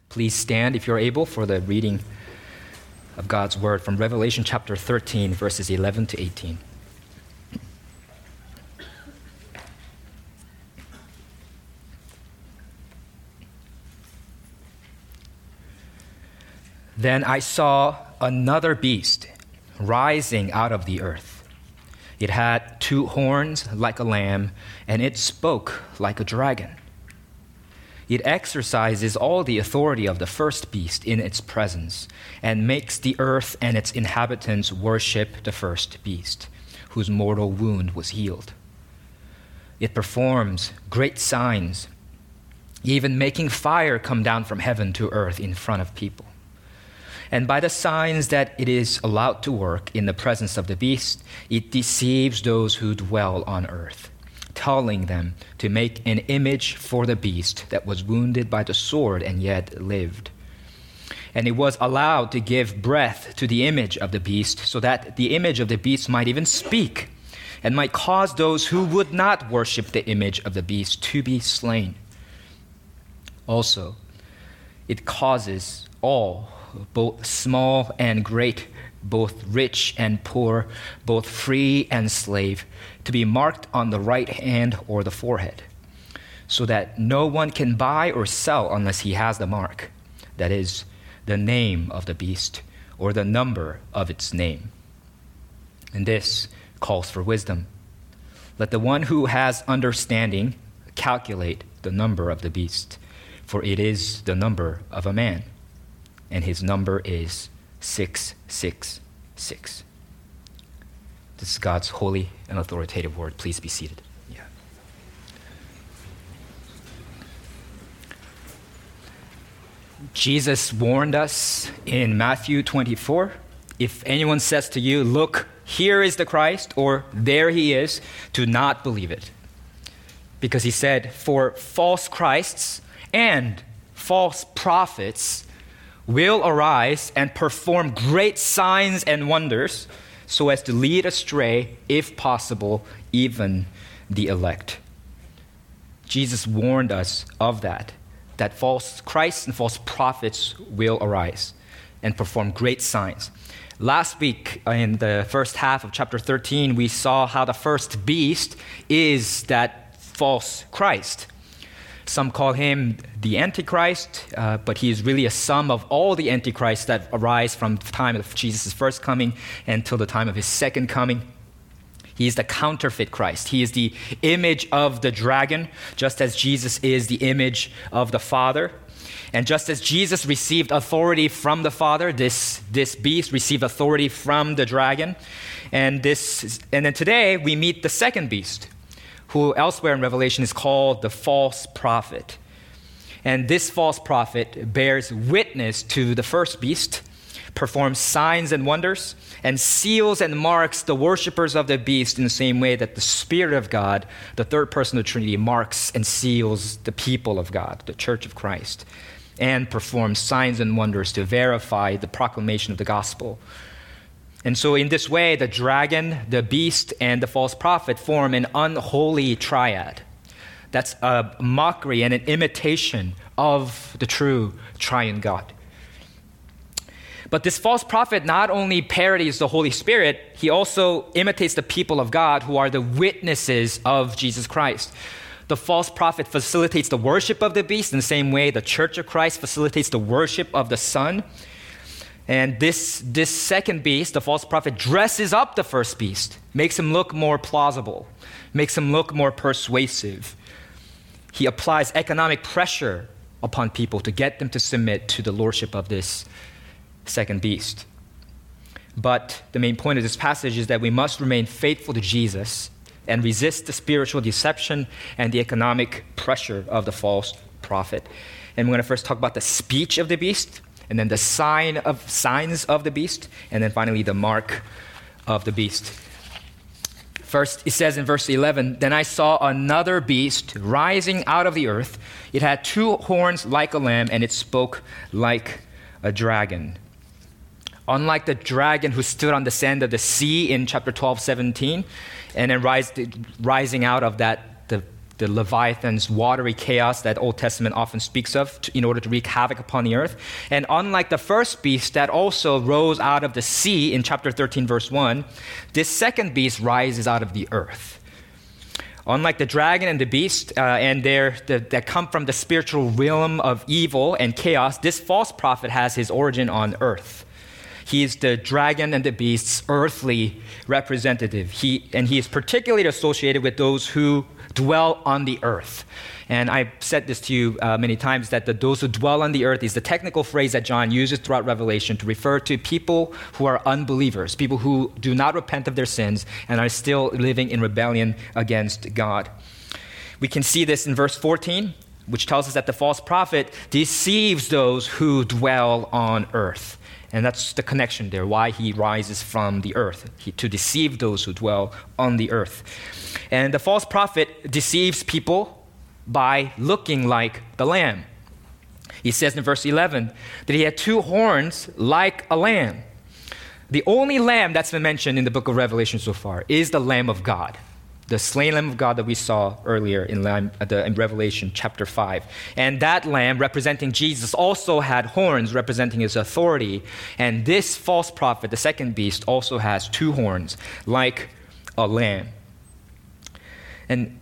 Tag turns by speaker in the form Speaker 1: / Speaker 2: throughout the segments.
Speaker 1: Please stand if you're able for the reading of God's word from Revelation chapter 13, verses 11 to 18. Then I saw another beast rising out of the earth. It had 2 horns like a lamb, and it spoke like a dragon. It exercises all the authority of the first beast in its presence, and makes the earth and its inhabitants worship the first beast, whose mortal wound was healed. It performs great signs, even making fire come down from heaven to earth in front of people. And by the signs that it is allowed to work in the presence of the beast, it deceives those who dwell on earth, telling them to make an image for the beast that was wounded by the sword and yet lived. And it was allowed to give breath to the image of the beast, so that the image of the beast might even speak, and might cause those who would not worship the image of the beast to be slain. Also, it causes all, both small and great, both rich and poor, both free and slave, to be marked on the right hand or the forehead, so that no one can buy or sell unless he has the mark, that is, the name of the beast or the number of its name. And this calls for wisdom. Let the one who has understanding calculate the number of the beast, for it is the number of a man, and his number is 666. This is God's holy and authoritative word. Please be seated. Yeah. Jesus warned us in Matthew 24, if anyone says to you, look, here is the Christ, or there he is, do not believe it. Because he said, for false Christs and false prophets will arise and perform great signs and wonders, so as to lead astray, if possible, even the elect. Jesus warned us of that false Christs and false prophets will arise and perform great signs. Last week, in the first half of chapter 13, we saw how the first beast is that false Christ. Some call him the Antichrist, but he is really a sum of all the Antichrists that arise from the time of Jesus' first coming until the time of his second coming. He is the counterfeit Christ. He is the image of the dragon, just as Jesus is the image of the Father. And just as Jesus received authority from the Father, this beast received authority from the dragon. And then today we meet the second beast, who elsewhere in Revelation is called the false prophet. And this false prophet bears witness to the first beast, performs signs and wonders, and seals and marks the worshipers of the beast in the same way that the Spirit of God, the third person of the Trinity, marks and seals the people of God, the Church of Christ, and performs signs and wonders to verify the proclamation of the gospel. And so in this way, the dragon, the beast, and the false prophet form an unholy triad. That's a mockery and an imitation of the true triune God. But this false prophet not only parodies the Holy Spirit, he also imitates the people of God who are the witnesses of Jesus Christ. The false prophet facilitates the worship of the beast in the same way the Church of Christ facilitates the worship of the Son. And this second beast, the false prophet, dresses up the first beast, makes him look more plausible, makes him look more persuasive. He applies economic pressure upon people to get them to submit to the lordship of this second beast. But the main point of this passage is that we must remain faithful to Jesus and resist the spiritual deception and the economic pressure of the false prophet. And we're going to first talk about the speech of the beast, and then the signs of the beast, and then finally the mark of the beast. First, it says in verse 11, then I saw another beast rising out of the earth. It had 2 horns like a lamb, and it spoke like a dragon. Unlike the dragon who stood on the sand of the sea in chapter 12, 17, and then rising out of that, the Leviathan's watery chaos that Old Testament often speaks of in order to wreak havoc upon the earth. And unlike the first beast that also rose out of the sea in chapter 13, verse 1, this second beast rises out of the earth. Unlike the dragon and the beast, that come from the spiritual realm of evil and chaos, this false prophet has his origin on earth. He is the dragon and the beast's earthly representative. He is particularly associated with those who dwell on the earth. And I've said this to you many times, that those who dwell on the earth is the technical phrase that John uses throughout Revelation to refer to people who are unbelievers, people who do not repent of their sins and are still living in rebellion against God. We can see this in verse 14, which tells us that the false prophet deceives those who dwell on earth. And that's the connection there, why he rises from the earth, to deceive those who dwell on the earth. And the false prophet deceives people by looking like the lamb. He says in verse 11 that he had 2 horns like a lamb. The only lamb that's been mentioned in the book of Revelation so far is the Lamb of God, the slain Lamb of God that we saw earlier in Revelation chapter 5. And that lamb, representing Jesus, also had horns representing his authority. And this false prophet, the second beast, also has 2 horns like a lamb. And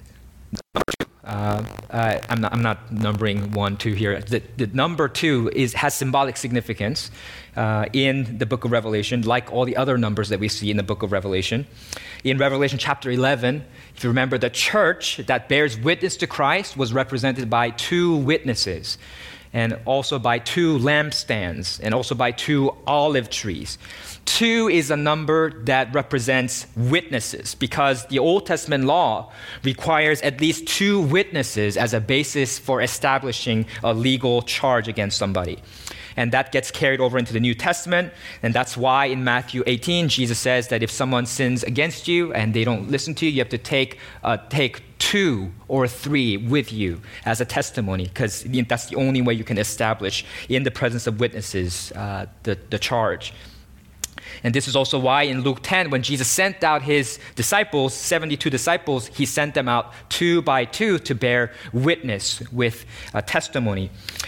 Speaker 1: I'm not numbering 1, 2 here. The number 2 has symbolic significance in the book of Revelation, like all the other numbers that we see in the book of Revelation. In Revelation chapter 11, if you remember, the church that bears witness to Christ was represented by 2 witnesses, and also by 2 lampstands, and also by 2 olive trees. 2 is a number that represents witnesses, because the Old Testament law requires at least 2 witnesses as a basis for establishing a legal charge against somebody. And that gets carried over into the New Testament, and that's why in Matthew 18, Jesus says that if someone sins against you and they don't listen to you, you have to take 2 or 3 with you as a testimony, because that's the only way you can establish in the presence of witnesses the charge. And this is also why in Luke 10, when Jesus sent out his disciples, 72 disciples, he sent them out 2 by 2 to bear witness with a testimony.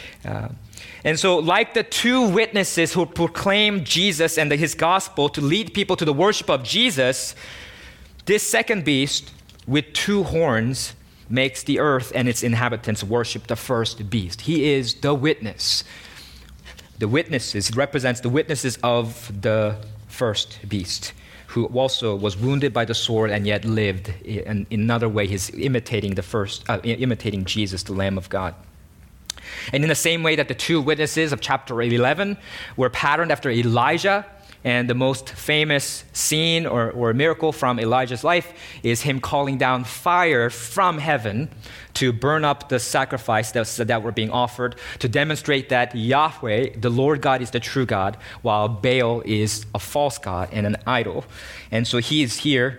Speaker 1: And so, like the 2 witnesses who proclaimed Jesus and his gospel to lead people to the worship of Jesus, this second beast with 2 horns makes the earth and its inhabitants worship the first beast. He is the witness. The witnesses, represents the witnesses of the first beast, who also was wounded by the sword and yet lived. In another way, he's imitating imitating Jesus, the Lamb of God. And in the same way that the 2 witnesses of chapter 11 were patterned after Elijah, and the most famous scene or miracle from Elijah's life is him calling down fire from heaven to burn up the sacrifice that were being offered, to demonstrate that Yahweh, the Lord God, is the true God, while Baal is a false god and an idol. And so he is here,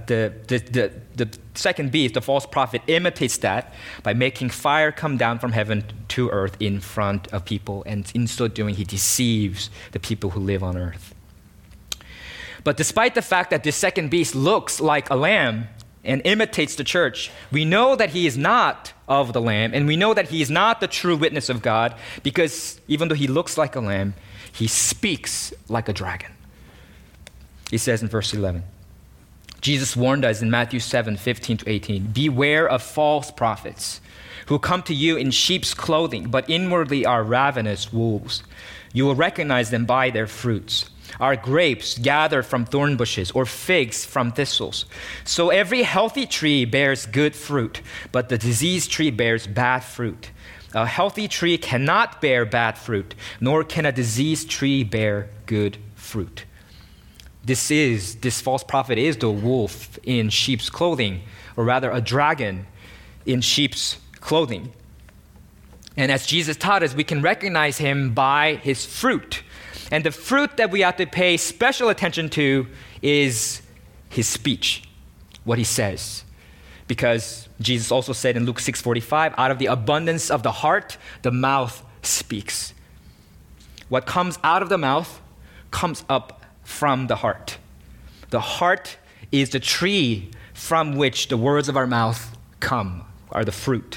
Speaker 1: the second beast, the false prophet, imitates that by making fire come down from heaven to earth in front of people. And in so doing, he deceives the people who live on earth. But despite the fact that this second beast looks like a lamb and imitates the church, we know that he is not of the lamb, and we know that he is not the true witness of God, because even though he looks like a lamb, he speaks like a dragon. He says in verse 11, Jesus warned us in Matthew 7:15-18, "Beware of false prophets who come to you in sheep's clothing, but inwardly are ravenous wolves. You will recognize them by their fruits. Are grapes gathered from thorn bushes, or figs from thistles? So every healthy tree bears good fruit, but the diseased tree bears bad fruit. A healthy tree cannot bear bad fruit, nor can a diseased tree bear good fruit." This false prophet is the wolf in sheep's clothing, or rather a dragon in sheep's clothing. And as Jesus taught us, we can recognize him by his fruit. And the fruit that we have to pay special attention to is his speech, what he says. Because Jesus also said in Luke 6:45, out of the abundance of the heart, the mouth speaks. What comes out of the mouth comes up from the heart. The heart is the tree from which the words of our mouth come. are the fruit.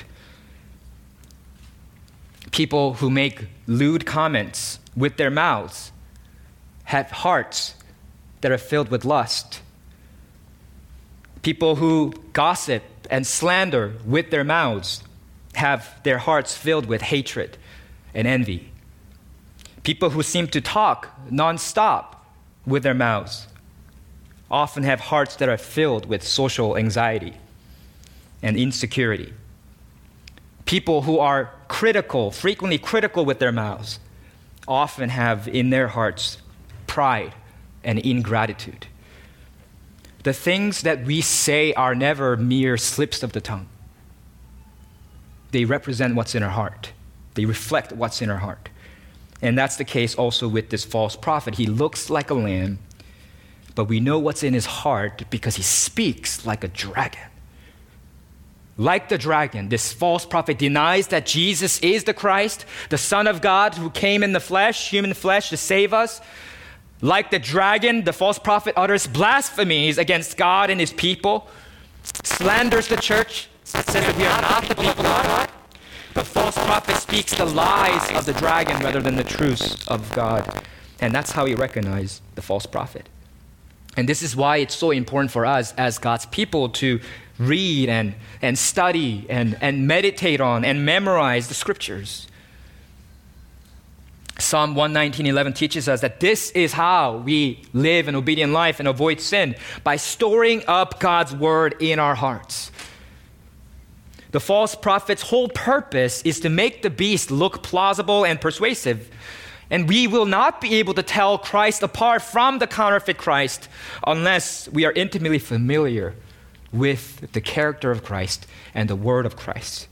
Speaker 1: People who make lewd comments with their mouths have hearts that are filled with lust. People who gossip and slander with their mouths have their hearts filled with hatred and envy. People who seem to talk nonstop with their mouths often have hearts that are filled with social anxiety and insecurity. People who are critical, frequently critical with their mouths, often have in their hearts pride and ingratitude. The things that we say are never mere slips of the tongue. They represent what's in our heart. They reflect what's in our heart. And that's the case also with this false prophet. He looks like a lamb, but we know what's in his heart because he speaks like a dragon. Like the dragon, this false prophet denies that Jesus is the Christ, the Son of God who came in the flesh, human flesh, to save us. Like the dragon, the false prophet utters blasphemies against God and his people, slanders the church, says that we are not the people of God. The false prophet speaks the lies of the dragon rather than the truths of God. And that's how we recognize the false prophet. And this is why it's so important for us as God's people to read and study and meditate on and memorize the scriptures. Psalm 119:11 teaches us that this is how we live an obedient life and avoid sin, by storing up God's word in our hearts. The false prophet's whole purpose is to make the beast look plausible and persuasive. And we will not be able to tell Christ apart from the counterfeit Christ unless we are intimately familiar with the character of Christ and the word of Christ.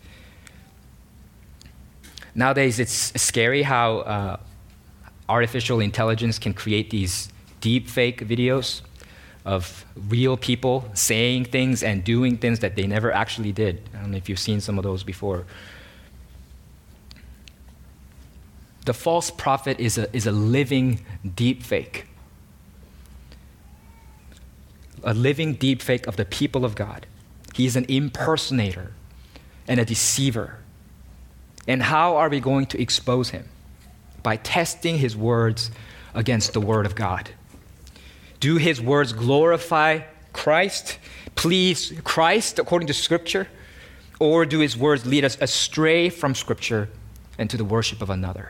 Speaker 1: Nowadays, it's scary how artificial intelligence can create these deep fake videos of real people saying things and doing things that they never actually did. I don't know if you've seen some of those before. The false prophet is a living deep fake. A living deep fake of the people of God. He is an impersonator and a deceiver. And how are we going to expose him? By testing his words against the word of God. Do his words glorify Christ, please Christ according to Scripture? Or do his words lead us astray from Scripture and to the worship of another?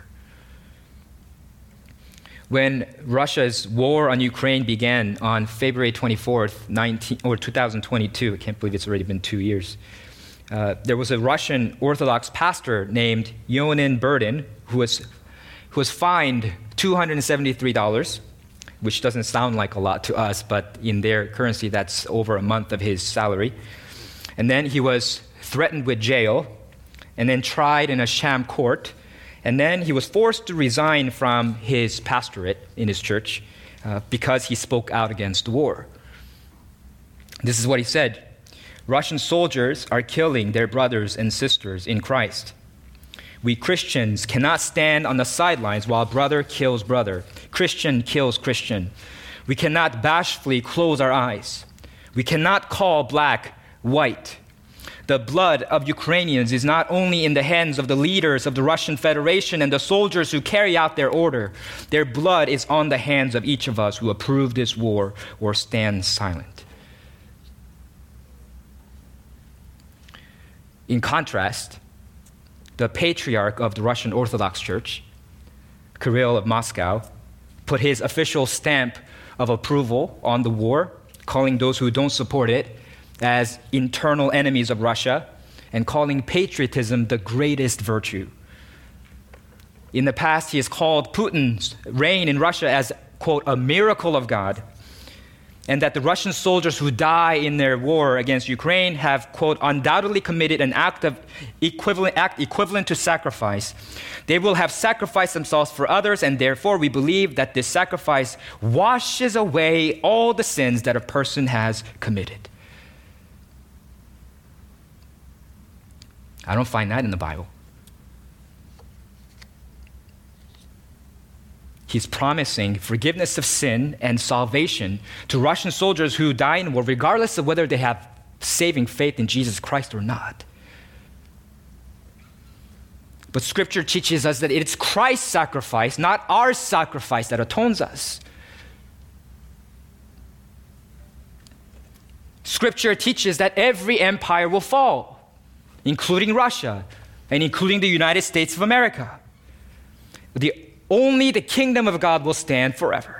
Speaker 1: When Russia's war on Ukraine began on February 24th, 2022, I can't believe it's already been 2 years, there was a Russian Orthodox pastor named Yonin Burdin who was fined $273, which doesn't sound like a lot to us, but in their currency, that's over a month of his salary. And then he was threatened with jail, and then tried in a sham court, and then he was forced to resign from his pastorate in his church because he spoke out against the war. This is what he said: Russian soldiers are killing their brothers and sisters in Christ. We Christians cannot stand on the sidelines while brother kills brother, Christian kills Christian. We cannot bashfully close our eyes. We cannot call black white. The blood of Ukrainians is not only in the hands of the leaders of the Russian Federation and the soldiers who carry out their order. Their blood is on the hands of each of us who approve this war or stand silent. In contrast, the patriarch of the Russian Orthodox Church, Kirill of Moscow, put his official stamp of approval on the war, calling those who don't support it as internal enemies of Russia and calling patriotism the greatest virtue. In the past, he has called Putin's reign in Russia as, quote, a miracle of God, and that the Russian soldiers who die in their war against Ukraine have, quote, undoubtedly committed an act equivalent to sacrifice. They will have sacrificed themselves for others, and therefore we believe that this sacrifice washes away all the sins that a person has committed. I don't find that in the Bible. He's promising forgiveness of sin and salvation to Russian soldiers who die in war, regardless of whether they have saving faith in Jesus Christ or not. But Scripture teaches us that it's Christ's sacrifice, not our sacrifice, that atones us. Scripture teaches that every empire will fall, including Russia and including the United States of America. Only the kingdom of God will stand forever.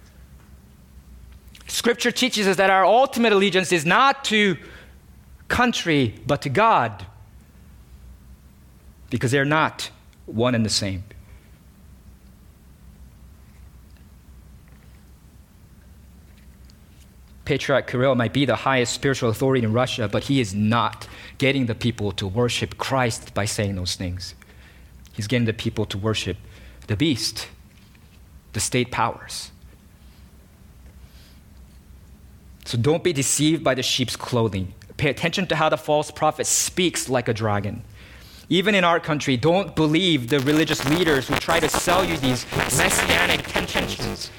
Speaker 1: Scripture teaches us that our ultimate allegiance is not to country, but to God, because they're not one and the same. Patriarch Kirill might be the highest spiritual authority in Russia, but he is not getting the people to worship Christ by saying those things. He's getting the people to worship the beast, the state powers. So don't be deceived by the sheep's clothing. Pay attention to how the false prophet speaks like a dragon. Even in our country, don't believe the religious leaders who try to sell you these messianic tensions.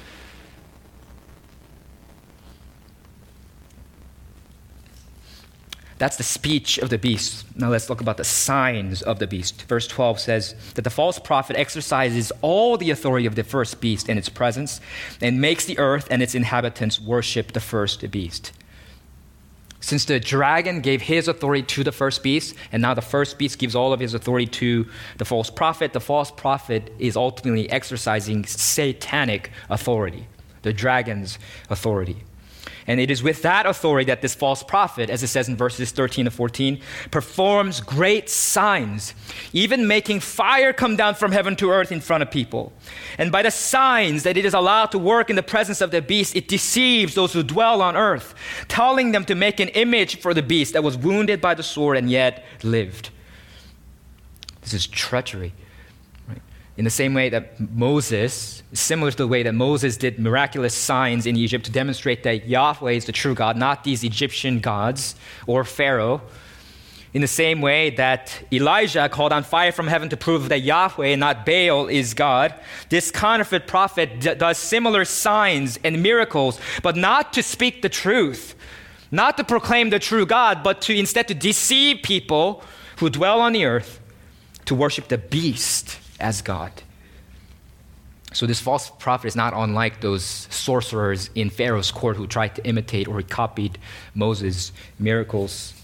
Speaker 1: That's the speech of the beast. Now let's look about the signs of the beast. Verse 12 says that the false prophet exercises all the authority of the first beast in its presence and makes the earth and its inhabitants worship the first beast. Since the dragon gave his authority to the first beast, and now the first beast gives all of his authority to the false prophet is ultimately exercising satanic authority, the dragon's authority. And it is with that authority that this false prophet, as it says in verses 13 to 14, performs great signs, even making fire come down from heaven to earth in front of people. And by the signs that it is allowed to work in the presence of the beast, it deceives those who dwell on earth, telling them to make an image for the beast that was wounded by the sword and yet lived. This is treachery. In the same way that Moses, similar to the way that Moses did miraculous signs in Egypt to demonstrate that Yahweh is the true God, not these Egyptian gods or Pharaoh. In the same way that Elijah called on fire from heaven to prove that Yahweh and not Baal is God, this counterfeit prophet does similar signs and miracles, but not to speak the truth, not to proclaim the true God, but to instead to deceive people who dwell on the earth to worship the beast as God. So this false prophet is not unlike those sorcerers in Pharaoh's court who tried to imitate or copied Moses' miracles.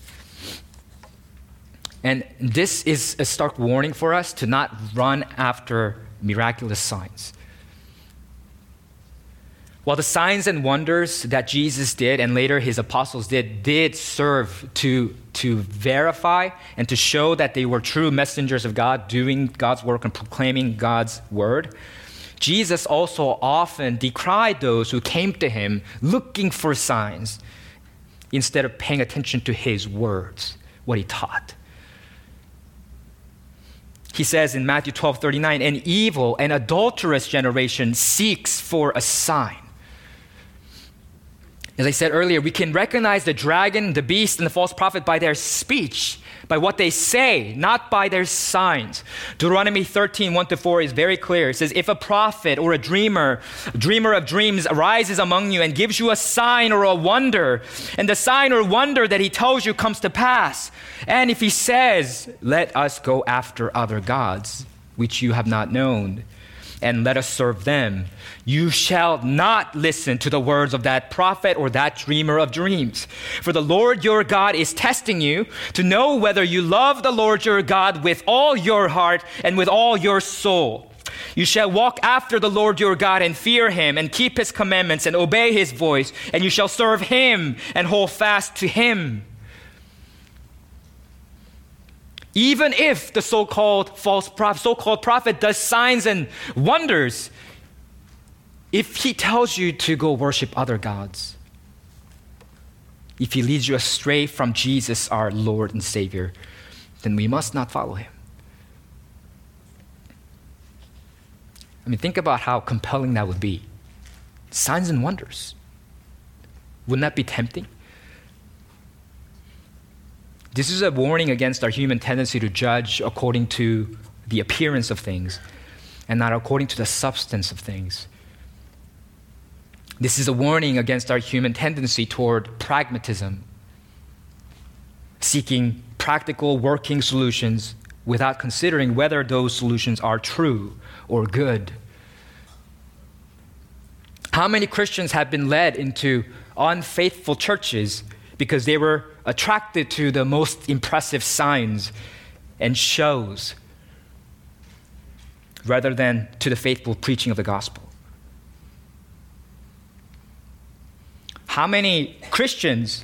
Speaker 1: And this is a stark warning for us to not run after miraculous signs. While the signs and wonders that Jesus did and later his apostles did serve to verify and to show that they were true messengers of God, doing God's work and proclaiming God's word, Jesus also often decried those who came to him looking for signs instead of paying attention to his words, what he taught. He says in Matthew 12:39, an evil and adulterous generation seeks for a sign. As I said earlier, we can recognize the dragon, the beast, and the false prophet by their speech, by what they say, not by their signs. Deuteronomy 13:1-4 is very clear. It says, if a prophet or a dreamer of dreams arises among you and gives you a sign or a wonder, and the sign or wonder that he tells you comes to pass, and if he says, let us go after other gods, which you have not known, and let us serve them, you shall not listen to the words of that prophet or that dreamer of dreams. For the Lord your God is testing you to know whether you love the Lord your God with all your heart and with all your soul. You shall walk after the Lord your God and fear him and keep his commandments and obey his voice, and you shall serve him and hold fast to him. Even if the so-called prophet does signs and wonders, if he tells you to go worship other gods, if he leads you astray from Jesus, our Lord and Savior, then we must not follow him. I mean, think about how compelling that would be. Signs and wonders. Wouldn't that be tempting? This is a warning against our human tendency to judge according to the appearance of things and not according to the substance of things. This is a warning against our human tendency toward pragmatism, seeking practical working solutions without considering whether those solutions are true or good. How many Christians have been led into unfaithful churches because they were attracted to the most impressive signs and shows rather than to the faithful preaching of the gospel? How many Christians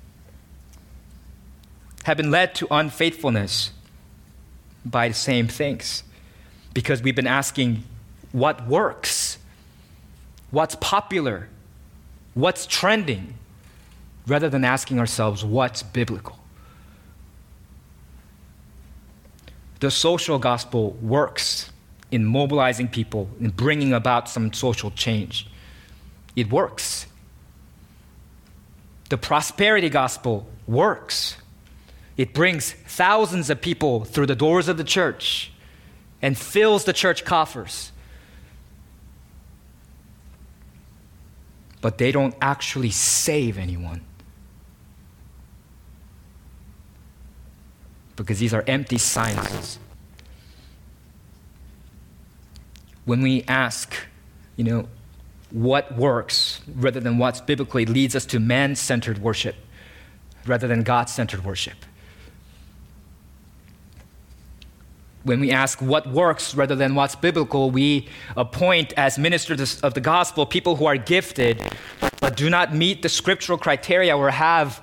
Speaker 1: have been led to unfaithfulness by the same things? Because we've been asking what works, what's popular, what's trending, rather than asking ourselves what's biblical. The social gospel works in mobilizing people, in bringing about some social change. It works. The prosperity gospel works. It brings thousands of people through the doors of the church and fills the church coffers. But they don't actually save anyone. Because these are empty sciences. When we ask, what works rather than what's biblically, leads us to man-centered worship rather than God-centered worship. When we ask what works rather than what's biblical, we appoint as ministers of the gospel people who are gifted but do not meet the scriptural criteria or have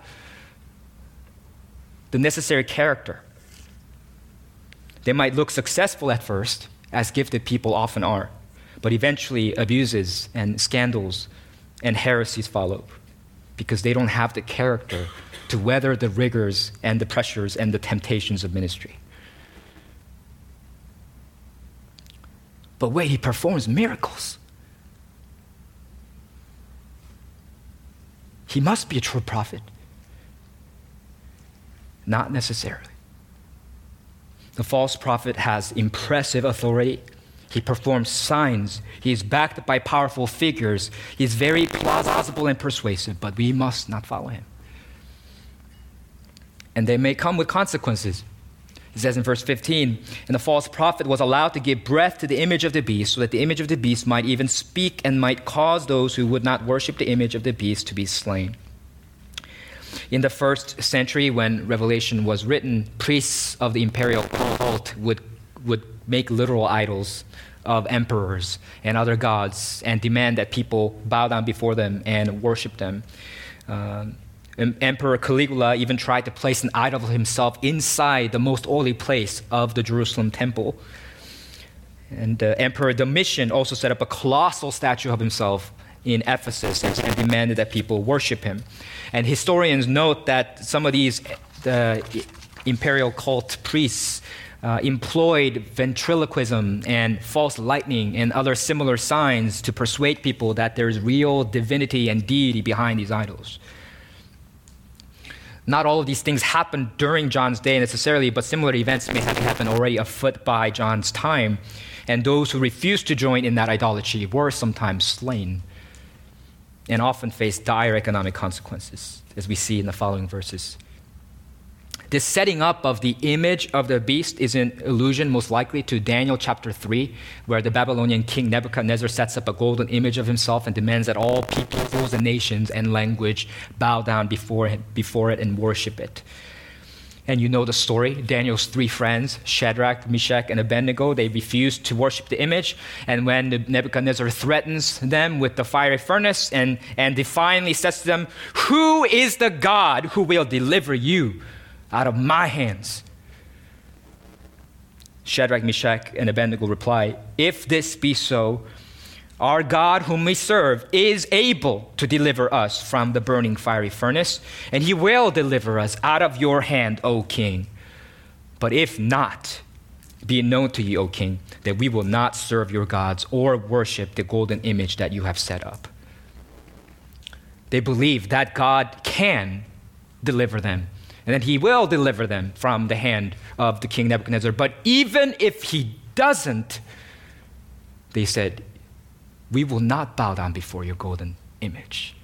Speaker 1: the necessary character. They might look successful at first, as gifted people often are, but eventually abuses and scandals and heresies follow because they don't have the character to weather the rigors and the pressures and the temptations of ministry. But wait, he performs miracles. He must be a true prophet. Not necessarily. The false prophet has impressive authority. He performs signs. He is backed by powerful figures. He is very plausible and persuasive, but we must not follow him. And they may come with consequences. It says in verse 15, and the false prophet was allowed to give breath to the image of the beast, so that the image of the beast might even speak and might cause those who would not worship the image of the beast to be slain. In the first century, when Revelation was written, priests of the imperial cult would make literal idols of emperors and other gods and demand that people bow down before them and worship them. Emperor Caligula even tried to place an idol of himself inside the most holy place of the Jerusalem temple. And Emperor Domitian also set up a colossal statue of himself in Ephesus and demanded that people worship him. And historians note that some of these imperial cult priests employed ventriloquism and false lightning and other similar signs to persuade people that there's real divinity and deity behind these idols. Not all of these things happened during John's day necessarily, but similar events may have happened already afoot by John's time. And those who refused to join in that idolatry were sometimes slain and often faced dire economic consequences, as we see in the following verses. This setting up of the image of the beast is an allusion most likely to Daniel chapter 3, where the Babylonian king Nebuchadnezzar sets up a golden image of himself and demands that all peoples and nations and language bow down before it and worship it. And you know the story. Daniel's three friends, Shadrach, Meshach, and Abednego, they refused to worship the image. And when Nebuchadnezzar threatens them with the fiery furnace and defiantly says to them, "Who is the God who will deliver you out of my hands?" Shadrach, Meshach, and Abednego reply, "If this be so, our God whom we serve is able to deliver us from the burning fiery furnace, and he will deliver us out of your hand, O king. But if not, be it known to you, O king, that we will not serve your gods or worship the golden image that you have set up." They believe that God can deliver them, and that he will deliver them from the hand of the king Nebuchadnezzar. But even if he doesn't, they said, "We will not bow down before your golden image."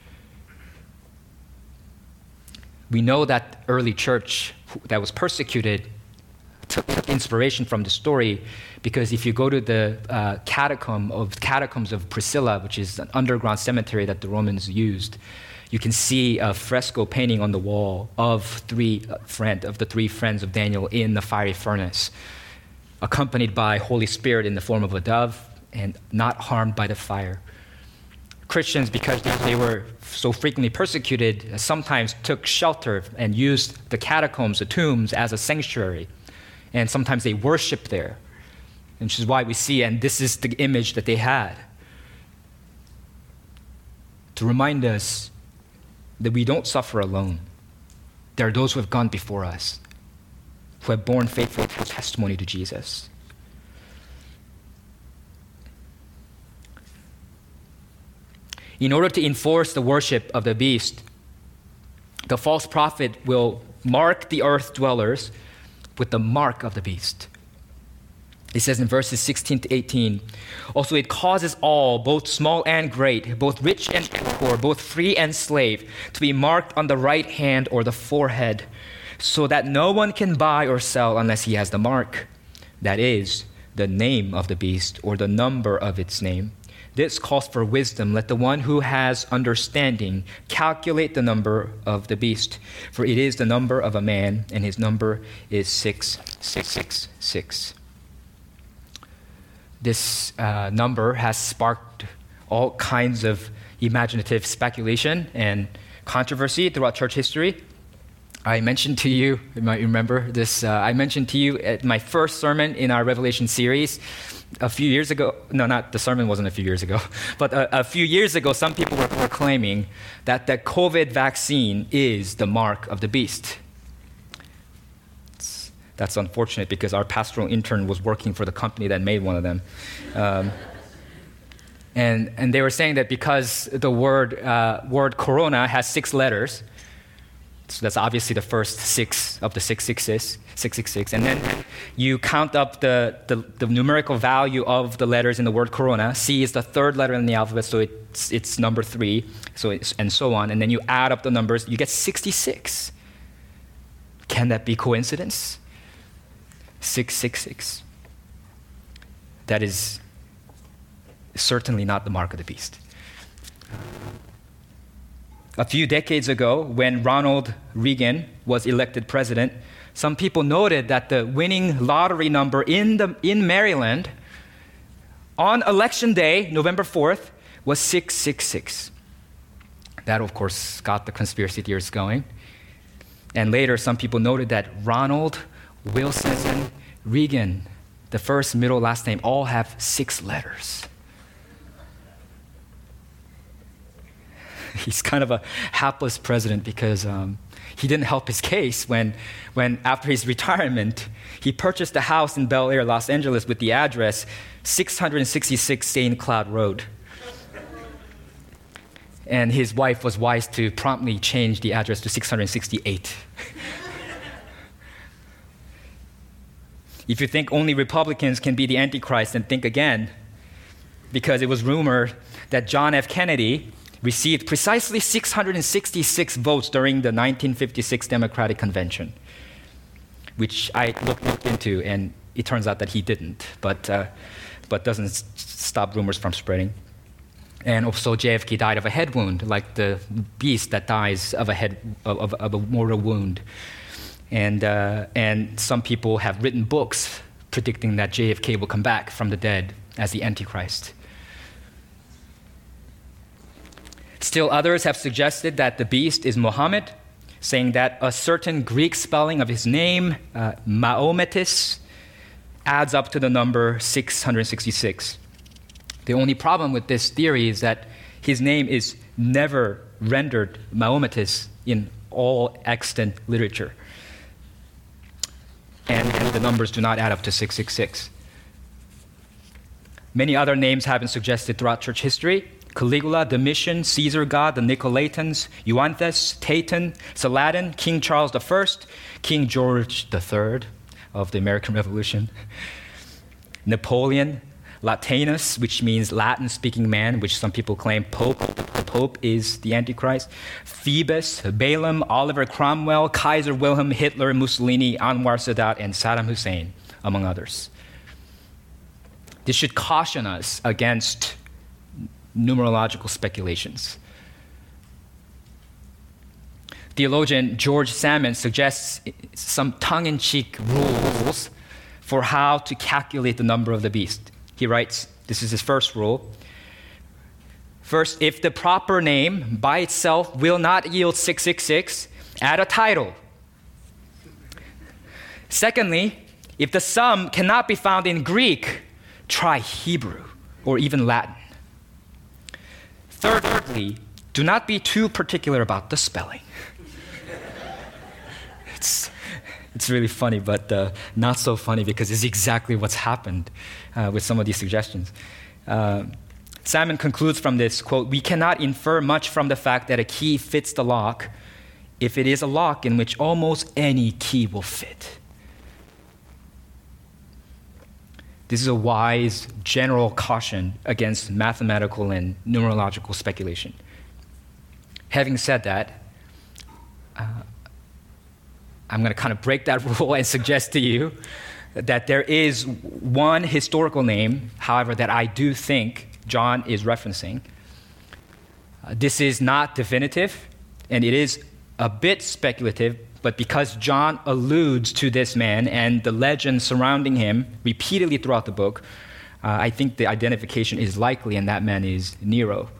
Speaker 1: We know that early church that was persecuted took inspiration from the story, because if you go to the catacombs of Priscilla, which is an underground cemetery that the Romans used, you can see a fresco painting on the wall of the three friends of Daniel in the fiery furnace, accompanied by Holy Spirit in the form of a dove and not harmed by the fire. Christians, because they were so frequently persecuted, sometimes took shelter and used the catacombs, the tombs, as a sanctuary. And sometimes they worshiped there, which is why we see, and this is the image that they had, to remind us that we don't suffer alone. There are those who have gone before us, who have borne faithful testimony to Jesus. In order to enforce the worship of the beast, the false prophet will mark the earth dwellers with the mark of the beast. It says in verses 16 to 18, also it causes all, both small and great, both rich and poor, both free and slave, to be marked on the right hand or the forehead, so that no one can buy or sell unless he has the mark, that is, the name of the beast or the number of its name. This calls for wisdom. Let the one who has understanding calculate the number of the beast, for it is the number of a man, and his number is 666. This number has sparked all kinds of imaginative speculation and controversy throughout church history. I mentioned to you, you might remember this, I mentioned to you at my first sermon in our Revelation series a few years ago. No, not the sermon wasn't a few years ago, but a few years ago, some people were claiming that the COVID vaccine is the mark of the beast. That's unfortunate because our pastoral intern was working for the company that made one of them. And they were saying that because the word corona has 6 letters, so that's obviously the first 6 of the 666. And then you count up the numerical value of the letters in the word corona. C is the 3rd letter in the alphabet, so it's number 3, and so on. And then you add up the numbers, you get 66. Can that be coincidence? 666. That is certainly not the mark of the beast. A few decades ago, when Ronald Reagan was elected president, some people noted that the winning lottery number in Maryland on election day, November 4th, was 666. That, of course, got the conspiracy theories going. And later, some people noted that Ronald, Wilson, Reagan, the first, middle, last name, all have 6 letters. He's kind of a hapless president because he didn't help his case when after his retirement, he purchased a house in Bel Air, Los Angeles with the address 666 St. Cloud Road. And his wife was wise to promptly change the address to 668. If you think only Republicans can be the Antichrist, then think again, because it was rumored that John F. Kennedy received precisely 666 votes during the 1956 Democratic Convention, which I looked into, and it turns out that he didn't, but doesn't stop rumors from spreading. And also JFK died of a head wound, like the beast that dies of a mortal wound. And some people have written books predicting that JFK will come back from the dead as the Antichrist. Still others have suggested that the beast is Muhammad, saying that a certain Greek spelling of his name, Maometis, adds up to the number 666. The only problem with this theory is that his name is never rendered Maometis in all extant literature. And the numbers do not add up to 666. Many other names have been suggested throughout church history. Caligula, Domitian, Caesar God, the Nicolaitans, Euanthes, Tatian, Saladin, King Charles I, King George III of the American Revolution, Napoleon, Latinus, which means Latin-speaking man, which some people claim the Pope is the Antichrist. Phoebus, Balaam, Oliver Cromwell, Kaiser Wilhelm, Hitler, Mussolini, Anwar Sadat, and Saddam Hussein, among others. This should caution us against numerological speculations. Theologian George Salmon suggests some tongue-in-cheek rules for how to calculate the number of the beast. He writes, this is his first rule. First, if the proper name by itself will not yield 666, add a title. Secondly, if the sum cannot be found in Greek, try Hebrew or even Latin. Thirdly, do not be too particular about the spelling. It's really funny, but not so funny because it's exactly what's happened with some of these suggestions. Salmon concludes from this, quote, "We cannot infer much from the fact that a key fits the lock if it is a lock in which almost any key will fit." This is a wise general caution against mathematical and numerological speculation. Having said that, I'm going to kind of break that rule and suggest to you that there is one historical name, however, that I do think John is referencing. This is not definitive, and it is a bit speculative, but because John alludes to this man and the legend surrounding him repeatedly throughout the book, I think the identification is likely, and that man is Nero.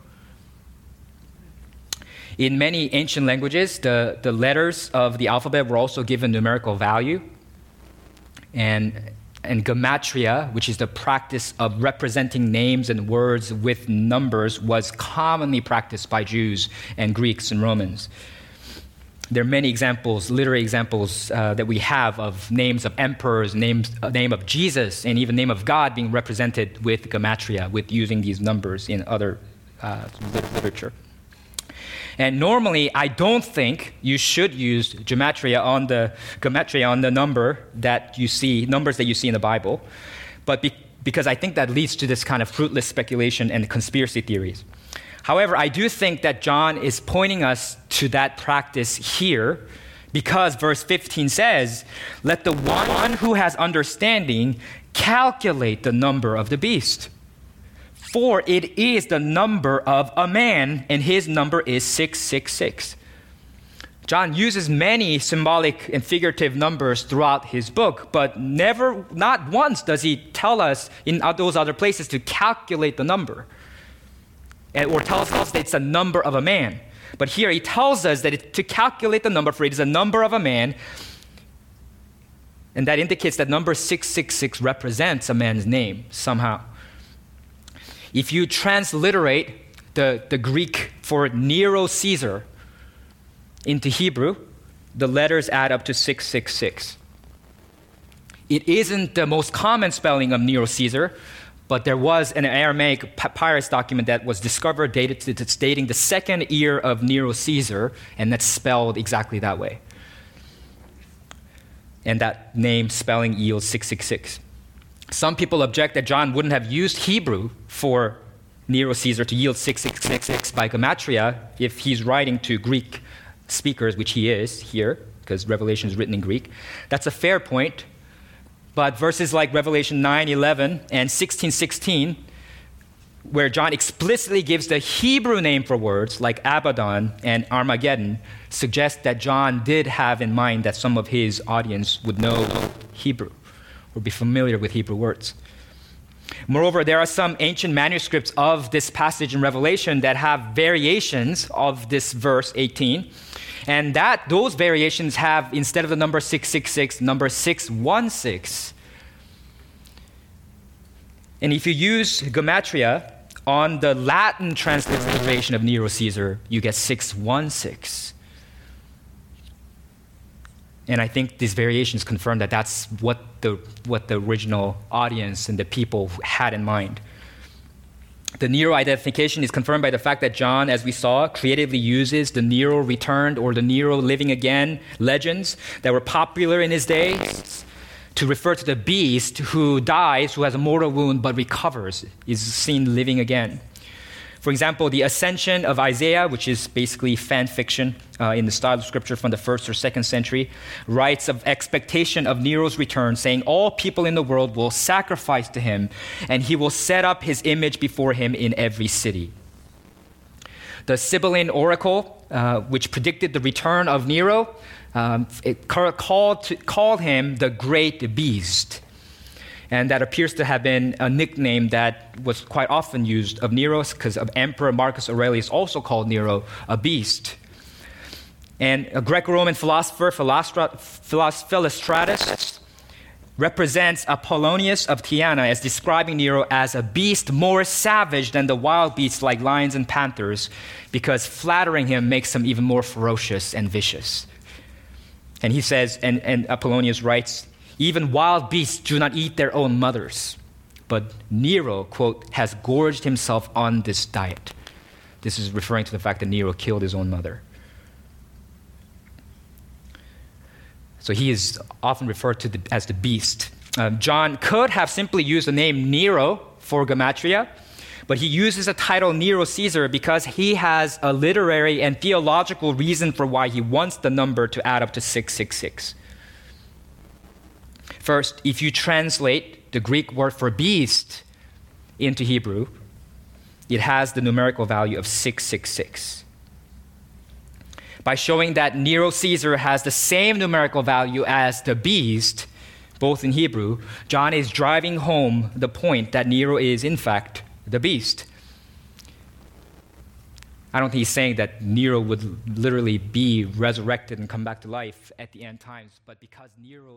Speaker 1: In many ancient languages, the letters of the alphabet were also given numerical value. And gematria, which is the practice of representing names and words with numbers, was commonly practiced by Jews and Greeks and Romans. There are many examples, literary examples that we have of names of emperors, name of Jesus, and even name of God being represented with gematria, with using these numbers in other literature. And normally, I don't think you should use gematria on the number that you see, numbers that you see in the Bible, but because I think that leads to this kind of fruitless speculation and conspiracy theories. However, I do think that John is pointing us to that practice here because verse 15 says, "Let the one who has understanding calculate the number of the beast. For it is the number of a man, and his number is 666. John uses many symbolic and figurative numbers throughout his book, but not once does he tell us in those other places to calculate the number, or tells us that it's a number of a man. But here he tells us that to calculate the number, for it is a number of a man, and that indicates that number 666 represents a man's name somehow. If you transliterate the Greek for Nero Caesar into Hebrew, the letters add up to 666. It isn't the most common spelling of Nero Caesar, but there was an Aramaic papyrus document that was discovered dating the second year of Nero Caesar, and that's spelled exactly that way. And that name spelling yields 666. Some people object that John wouldn't have used Hebrew for Nero Caesar to yield 666 by gematria if he's writing to Greek speakers, which he is here, because Revelation is written in Greek. That's a fair point, but verses like Revelation 9:11 and 16:16, where John explicitly gives the Hebrew name for words like Abaddon and Armageddon, suggest that John did have in mind that some of his audience would know Hebrew or be familiar with Hebrew words. Moreover, there are some ancient manuscripts of this passage in Revelation that have variations of this verse 18, and those variations have, instead of the number 666, number 616. And if you use gematria on the Latin transliteration of Nero Caesar, you get 616. And I think these variations confirm that that's what the original audience and the people had in mind. The Nero identification is confirmed by the fact that John, as we saw, creatively uses the Nero returned or the Nero living again legends that were popular in his day to refer to the beast who dies, who has a mortal wound but recovers, is seen living again. For example, the Ascension of Isaiah, which is basically fan fiction in the style of scripture from the 1st or 2nd century, writes of expectation of Nero's return, saying, "All people in the world will sacrifice to him, and he will set up his image before him in every city." The Sibylline oracle, which predicted the return of Nero, it called him the Great Beast. And that appears to have been a nickname that was quite often used of Nero, because Emperor Marcus Aurelius also called Nero a beast. And a Greco-Roman philosopher, Philostratus, represents Apollonius of Tyana as describing Nero as a beast more savage than the wild beasts like lions and panthers, because flattering him makes him even more ferocious and vicious. And he says, and Apollonius writes, "Even wild beasts do not eat their own mothers. But Nero," quote, "has gorged himself on this diet." This is referring to the fact that Nero killed his own mother. So he is often referred to as the beast. John could have simply used the name Nero for Gematria, but he uses the title Nero Caesar because he has a literary and theological reason for why he wants the number to add up to 666. First, if you translate the Greek word for beast into Hebrew, it has the numerical value of 666. By showing that Nero Caesar has the same numerical value as the beast, both in Hebrew, John is driving home the point that Nero is, in fact, the beast. I don't think he's saying that Nero would literally be resurrected and come back to life at the end times, but because Nero